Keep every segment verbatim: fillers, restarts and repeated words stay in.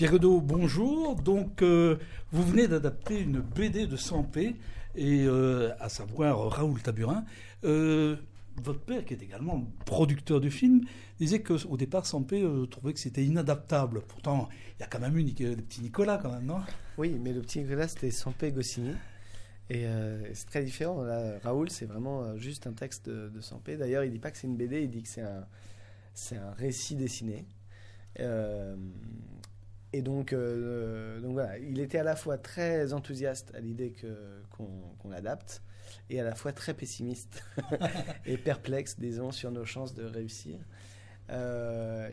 Pierre Godot, bonjour. Donc, euh, vous venez d'adapter une B D de Sampé, et euh, à savoir Raoul Taburin. Euh, votre père, qui est également producteur du film, disait qu'au départ, Sampé euh, trouvait que c'était inadaptable. Pourtant, il y a quand même eu le petit Nicolas, quand même, non? Oui, mais le petit Nicolas, c'était Sampé Goscinny. Et euh, c'est très différent. Là, Raoul, c'est vraiment euh, juste un texte de, de Sampé. D'ailleurs, il dit pas que c'est une B D, il dit que c'est un, c'est un récit dessiné. Euh, et donc, euh, donc voilà, il était à la fois très enthousiaste à l'idée que, qu'on, qu'on l'adapte, et à la fois très pessimiste et perplexe, disons, sur nos chances de réussir. Euh,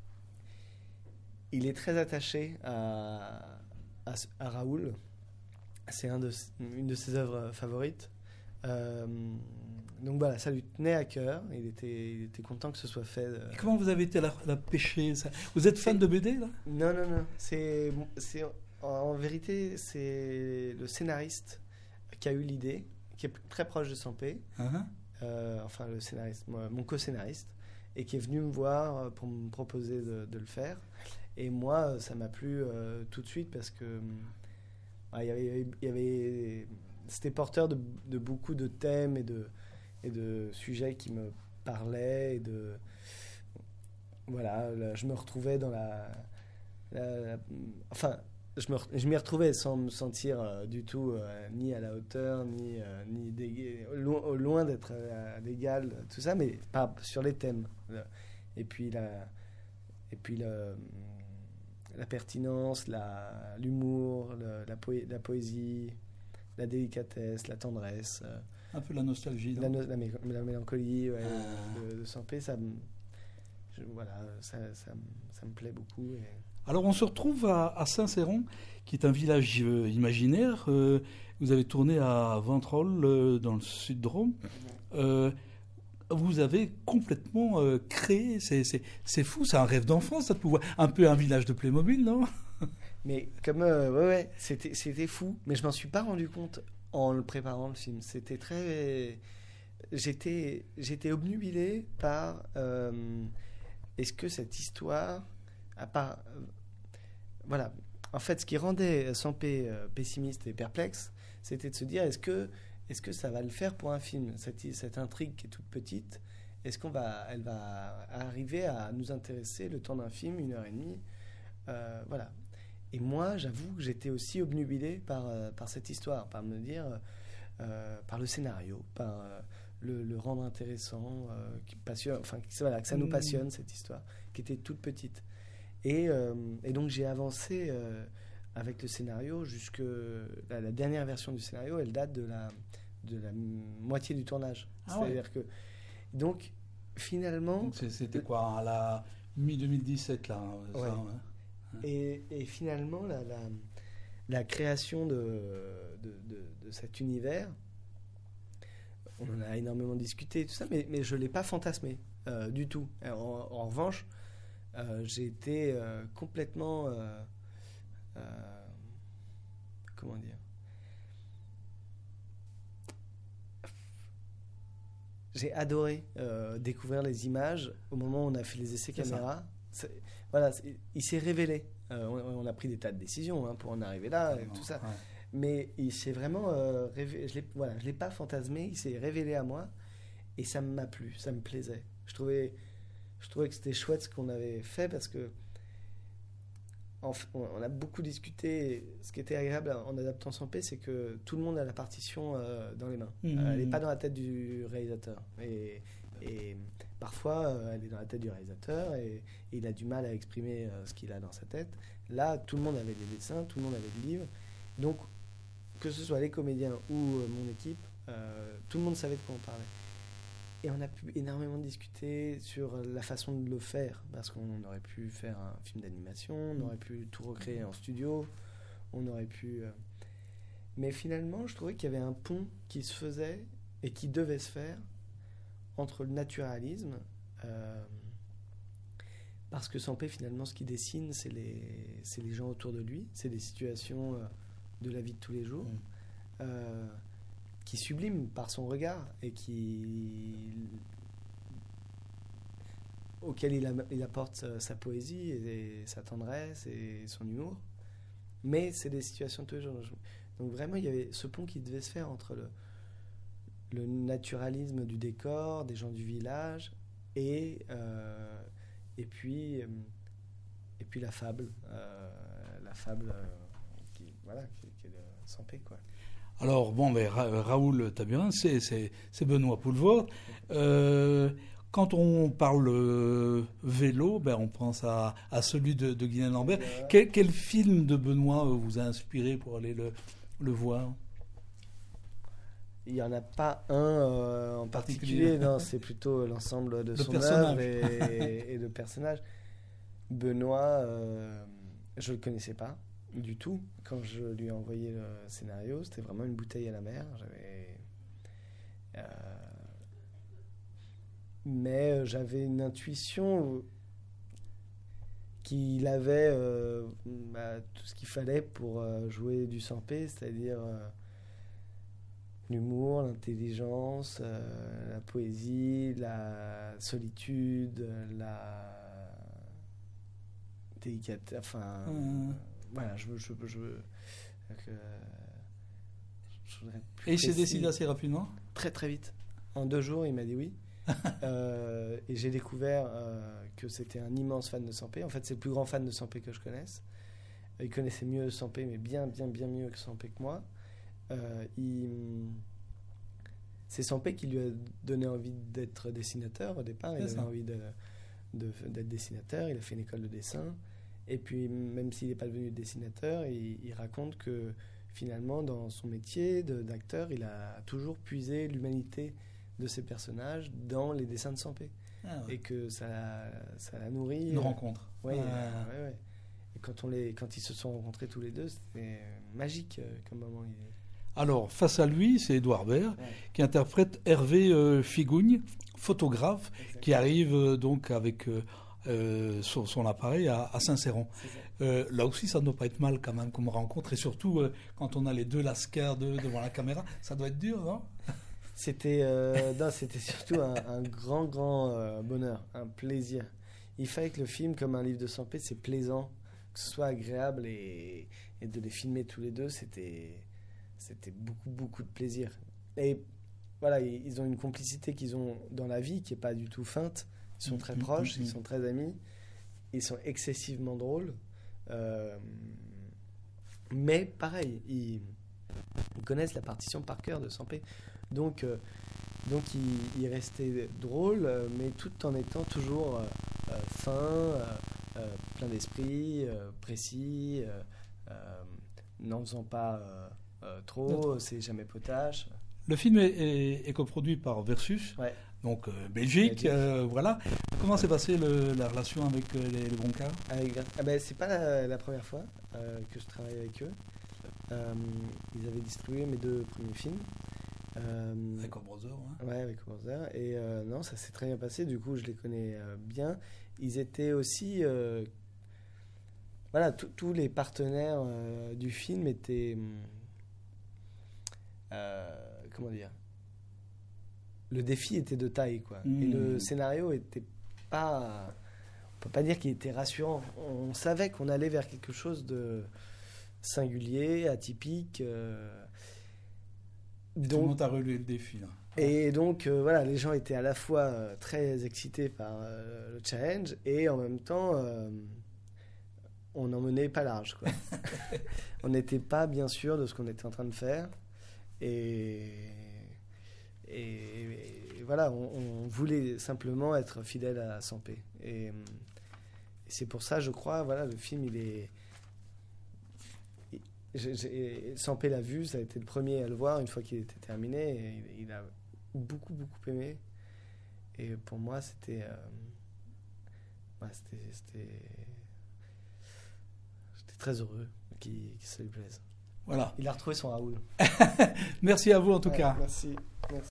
il est très attaché à, à, à Raoul. C'est un de, une de ses œuvres favorites. Euh, donc voilà, ça lui tenait à cœur. Il était, il était content que ce soit fait. Et comment vous avez été à la, la pêcher ça? Vous êtes fan c'est... de B D, là? Non, non, non. C'est, c'est, en, en vérité, c'est le scénariste qui a eu l'idée, qui est très proche de Sampé. Uh-huh. Euh, enfin, le scénariste, moi, mon co-scénariste, et qui est venu me voir pour me proposer de, de le faire. Et moi, ça m'a plu euh, tout de suite parce que ah, il y avait, il y avait, c'était porteur de, de beaucoup de thèmes et de, et de sujets qui me parlaient. Et de, voilà, là, je me retrouvais dans la... la, la enfin, je, me, je m'y retrouvais sans me sentir euh, du tout euh, ni à la hauteur, ni, euh, ni d'égal, loin, loin d'être à l'égal, tout ça, mais pas sur les thèmes. Et puis la... Et puis le... la pertinence, la, l'humour, le, la, poé, la poésie, la délicatesse, la tendresse. Euh, un peu la nostalgie. La, no, la, la mélancolie ouais, ah. de, de Sampé, ça, je, voilà, ça, ça, ça me plaît beaucoup. Et... Alors on se retrouve à, à Saint-Céron, qui est un village euh, imaginaire. Euh, vous avez tourné à Ventrolle, euh, dans le sud-Drôme. Euh, vous avez complètement euh, créé, c'est, c'est, c'est fou, c'est un rêve d'enfant, ça, de pouvoir, un peu un village de Playmobil, non? Mais comme, euh, ouais, ouais, c'était, c'était fou, mais je m'en suis pas rendu compte en le préparant le film. C'était très, j'étais, j'étais obnubilé par, euh, est-ce que cette histoire, à part, euh, voilà, en fait, ce qui rendait Sampé euh, pessimiste et perplexe, c'était de se dire, est-ce que Est-ce que ça va le faire pour un film, cette, cette intrigue qui est toute petite, est-ce qu'on va, elle va arriver à nous intéresser le temps d'un film, une heure et demie, euh, voilà. Et moi, j'avoue que j'étais aussi obnubilé par, euh, par cette histoire, par me dire, euh, par le scénario, par euh, le, le rendre intéressant, euh, qui passionne, enfin, voilà, que ça nous passionne, cette histoire, qui était toute petite. Et, euh, et donc j'ai avancé euh, avec le scénario jusque la, la dernière version du scénario, elle date de la de la moitié du tournage. Ah C'est-à-dire ouais. que donc finalement donc c'était quoi à la mi deux mille dix-sept là ouais. Ça, ouais. et, et finalement la, la, la création de, de, de, de cet univers, on en a énormément discuté tout ça, mais, mais je ne l'ai pas fantasmé euh, du tout. En, en revanche, euh, j'ai été euh, complètement euh, euh, comment dire, j'ai adoré euh, découvrir les images au moment où on a fait les essais caméra. C'est, voilà, c'est, il s'est révélé. Euh, on, on a pris des tas de décisions hein, pour en arriver là, et tout ça. Ouais. Mais il s'est vraiment euh, révélé. Je l'ai, voilà, je l'ai pas fantasmé. Il s'est révélé à moi et ça m'a plu, ça me plaisait. Je trouvais, je trouvais que c'était chouette ce qu'on avait fait parce que on a beaucoup discuté. Ce qui était agréable en adaptant Sampé, c'est que tout le monde a la partition euh, dans les mains. Mmh. Euh, elle n'est pas dans la tête du réalisateur. Et, et parfois, euh, elle est dans la tête du réalisateur et, et il a du mal à exprimer euh, ce qu'il a dans sa tête. Là, tout le monde avait des dessins, tout le monde avait des livres. Donc, que ce soit les comédiens ou euh, mon équipe, euh, tout le monde savait de quoi on parlait. Et on a pu énormément discuter sur la façon de le faire, parce qu'on aurait pu faire un film d'animation, on aurait pu tout recréer en studio, on aurait pu... Euh... Mais finalement, je trouvais qu'il y avait un pont qui se faisait et qui devait se faire entre le naturalisme, euh... parce que Sampé, finalement, ce qu'il dessine, c'est les, c'est les gens autour de lui, c'est des situations euh, de la vie de tous les jours. Mmh. Euh... qui sublime par son regard et qui auquel il, a, il apporte sa, sa poésie et, et sa tendresse et son humour. Mais c'est des situations de tous les jours. Donc vraiment, il y avait ce pont qui devait se faire entre le, le naturalisme du décor, des gens du village, et, euh, et, puis, euh, et puis la fable. Euh, la fable euh, qui, voilà, qui, qui est de Sampé, quoi. Alors, bon, mais Ra- Raoul Taburin, c'est, c'est, c'est Benoît Poelvoort. Euh, quand on parle euh, vélo, ben, on pense à, à celui de, de Guylaine Lambert. Ouais. Quel, quel film de Benoît euh, vous a inspiré pour aller le, le voir? Il n'y en a pas un euh, en particulier, Particulier. non, c'est plutôt l'ensemble de Le son personnage. œuvre et, et de personnages. Benoît, euh, je ne le connaissais pas du tout. Quand je lui ai envoyé le scénario, c'était vraiment une bouteille à la mer. J'avais, euh, mais j'avais une intuition qu'il avait euh, bah, tout ce qu'il fallait pour euh, jouer du Sampé, c'est-à-dire euh, l'humour, l'intelligence, euh, la poésie, la solitude, la délicatesse. Enfin, Mmh. euh, voilà, je, je, je, je, euh, je voudrais être plus Et il s'est précis. décidé assez rapidement? Très très vite. En deux jours, il m'a dit oui. euh, et j'ai découvert euh, que c'était un immense fan de Sampé. En fait, c'est le plus grand fan de Sampé que je connaisse. Il connaissait mieux Sampé, mais bien, bien, bien mieux que Sampé que moi. Euh, il... C'est Sampé qui lui a donné envie d'être dessinateur au départ. Il C'est avait ça. envie de, de- d'être dessinateur. Il a fait une école de dessin. Et puis, même s'il n'est pas devenu dessinateur, il, il raconte que finalement, dans son métier de- d'acteur, il a toujours puisé l'humanité de ses personnages dans les dessins de Sampé. Ah ouais. Et que ça, ça l'a nourri. Une rencontre. Oui, Ah. euh, ouais, ouais. Et quand, on les, quand ils se sont rencontrés tous les deux, c'était magique euh, comme moment. Il est- Alors, face à lui, c'est Édouard Baird Ouais. qui interprète Hervé euh, Figougne, photographe, Exactement. qui arrive euh, donc avec euh, euh, son, son appareil à, à Saint-Céron. C'est ça. Euh, là aussi, ça ne doit pas être mal quand même comme rencontre, et surtout euh, quand on a les deux lascars de, devant la caméra, ça doit être dur, non? C'était, euh, non, c'était surtout un, un grand, grand euh, bonheur, un plaisir. Il fallait que le film, comme un livre de Sampé, c'est plaisant, que ce soit agréable et, et de les filmer tous les deux, c'était, c'était beaucoup, beaucoup de plaisir. Et voilà, ils ils ont une complicité qu'ils ont dans la vie qui n'est pas du tout feinte. Ils sont très Mhm, proches, mhm. ils sont très amis, ils sont excessivement drôles. Euh, mais pareil, ils, ils connaissent la partition par cœur de Sampé. Donc, euh, donc il, il restait drôle, euh, mais tout en étant toujours euh, euh, fin, euh, euh, plein d'esprit, euh, précis, euh, euh, n'en faisant pas euh, euh, trop, c'est jamais potache. Le film est, est- est coproduit par Versus, Ouais. donc euh, Belgique, Belgique. euh, voilà. Comment s'est passée le- la relation avec euh, les, les Broncas? Avec, ah ben, c'est pas la, la première fois euh, que je travaille avec eux. Euh, ils avaient distribué mes deux premiers films. Euh, Avec Brother, hein. Ouais, avec Brother. Et euh, non, ça s'est très bien passé. Du coup, je les connais euh, bien. Ils étaient aussi. euh, voilà, tous- tous les partenaires euh, du film étaient. hum, euh, comment dire? Le défi était de taille, quoi. Mmh. Et le scénario était pas. On peut pas dire qu'il était rassurant. On savait qu'on allait vers quelque chose de singulier, atypique. euh, Et tout le monde a relevé le défi, là. et donc, euh, voilà, les gens étaient à la fois euh, très excités par euh, le challenge et en même temps, euh, on n'en menait pas large, quoi. On n'était pas bien sûr de ce qu'on était en train de faire. Et, et, et voilà, on, on voulait simplement être fidèle à Sampé. Et, et c'est pour ça, je crois, voilà, le film, il est... J'ai- j'ai- Sampé l'a vu, ça a été le premier à le voir une fois qu'il était terminé. Et il, il a beaucoup, beaucoup aimé. Et pour moi, c'était. euh, ouais, c'était, c'était. J'étais très heureux qu'il, que ça lui plaise. Voilà. Il a retrouvé son Raoul. Merci à vous en tout Ouais, cas. Merci.